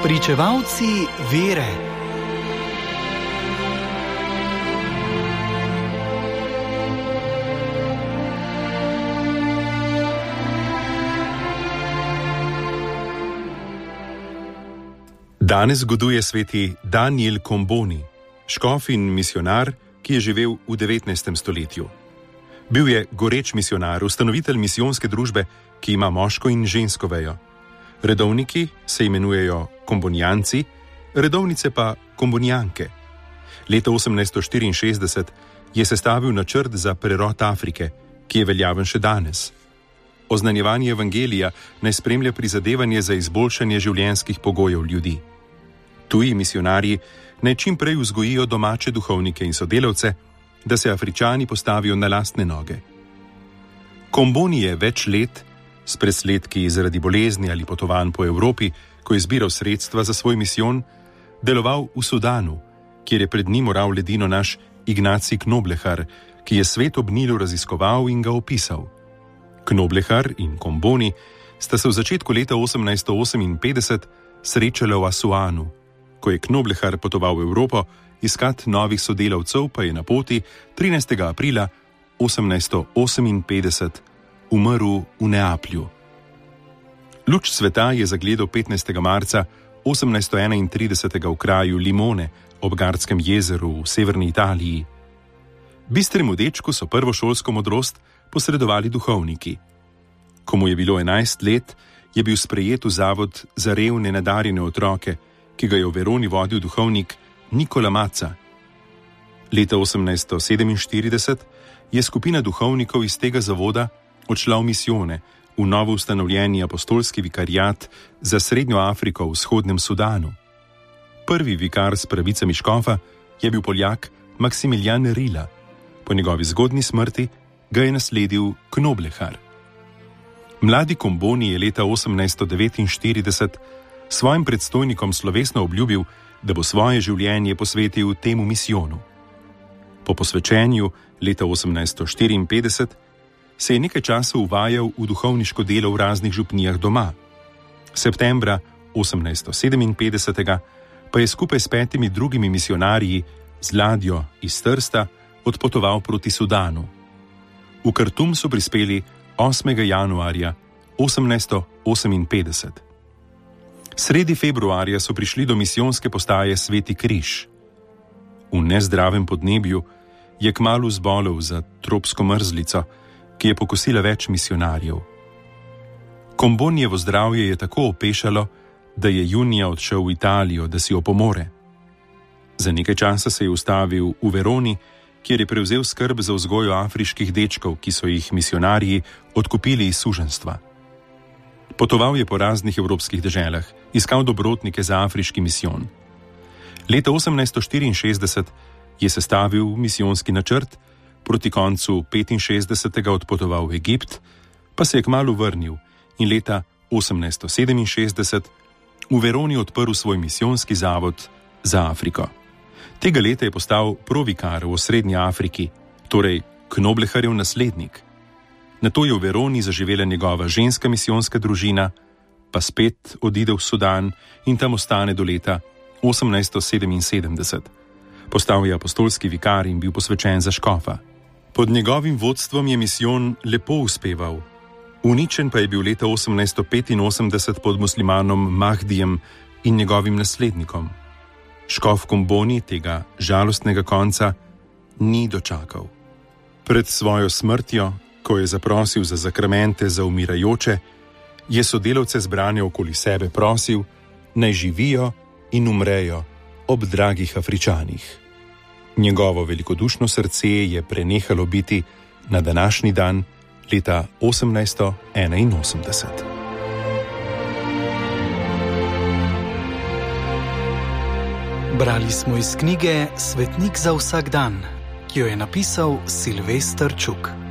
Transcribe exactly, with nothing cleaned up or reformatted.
Pričevalci vere. Danes goduje sveti Daniel Comboni, škof in misionar, ki je živel v devetnajstem stoletju. Bil je goreč misionar, ustanovitelj misijonske družbe, ki ima moško in žensko vejo. Redovniki se imenujejo kombonijanci, redovnice pa kombonijanke. Leta osemnajststo štiriinšestdeset je sestavil načrt za prerod Afrike, ki je veljaven še danes. Oznanjevanje evangelija naj spremlja prizadevanje za izboljšanje življenjskih pogojev ljudi. Tuji misionarji naj čim prej vzgojijo domače duhovnike in sodelavce, da se Afričani postavijo na lastne noge. Comboni je več let, s presledki zaradi bolezni ali potovanj po Evropi, ko je zbiral sredstva za svoj misijon, deloval v Sudanu, kjer je pred njim oral ledino naš Ignacij Knoblehar, ki je svet ob Nilu raziskoval in ga opisal. Knoblehar in Comboni sta se v začetku leta osemnajststo oseminpetdeset srečala v Asuanu. Ko je Knoblehar potoval v Evropo, iskat novih sodelavcev, pa je na poti trinajstega aprila osemnajststo oseminpetdeset umrl v Neaplju. Luč sveta je zagledal petnajstega marca osemnajststo enaintrideset v kraju Limone ob Gardskem jezeru v severni Italiji. Bistremu dečku so prvošolsko modrost posredovali duhovniki. Ko mu je bilo enajst let, je bil sprejet v zavod za revne nadarjene otroke, ki ga je v Veroni vodil duhovnik Nikola Mazza. Leta osemnajststo sedeminštirideset je skupina duhovnikov iz tega zavoda odšla v misijone v novo ustanovljeni apostolski vikariat za Srednjo Afriko v vzhodnem Sudanu. Prvi vikar s pravicami škofa je bil Poljak Maksimilijan Rila. Po njegovi zgodnji smrti ga je nasledil Knoblehar. Mladi Comboni je leta osemnajststo devetinštirideset svojim predstojnikom slovesno obljubil, da bo svoje življenje posvetil temu misijonu. Po posvečenju leta osemnajststo štiriinpetdeset se je nekaj časa uvajal v duhovniško delo v raznih župnijah doma. Septembra osemnajststo sedeminpetdeset pa je skupaj s petimi drugimi misionarji z ladjo iz Trsta odpotoval proti Sudanu. V Kartum so prispeli osmega januarja osemnajststo oseminpetdeset. Sredi februarja so prišli do misijonske postaje Sveti Križ. V nezdravem podnebju je kmalu zbolel za tropsko mrzlico, ki je pokosila več misionarjev. Combonijevo zdravje je tako opešalo, da je junija odšel v Italijo, da si opomore. Za nekaj časa se je ustavil v Veroni, kjer je prevzel skrb za vzgojo afriških dečkov, ki so jih misionarji odkupili iz suženjstva. Potoval je po raznih evropskih deželah, iskal dobrotnike za afriški misijon. Leta osemnajststo štiriinšestdeset je sestavil misijonski načrt, proti koncu petinšestdesetega odpotoval v Egipt, pa se je kmalu vrnil in leta osemnajststo sedeminšestdeset v Veroni odprl svoj misijonski zavod za Afriko. Tega leta je postal provikar v Srednji Afriki, torej Knobleharjev naslednik. Nato je v Veroni zaživela njegova ženska misijonska družina, pa spet odide v Sudan in tam ostane do leta osemnajststo sedeminsedemdeset. Postal je apostolski vikar in bil posvečen za škofa. Pod njegovim vodstvom je misijon lepo uspeval. Uničen pa je bil leta osemnajststo petinosemdeset pod muslimanom Mahdijem in njegovim naslednikom. Škof Comboni tega žalostnega konca ni dočakal. Pred svojo smrtjo, ko je zaprosil za zakramente za umirajoče, je sodelavce zbrane okoli sebe prosil, naj živijo in umrejo ob dragih Afričanih. Njegovo velikodušno srce je prenehalo biti na današnji dan leta osemnajststo enainosemdeset. Brali smo iz knjige Svetnik za vsak dan, ki jo je napisal Silvester Čuk.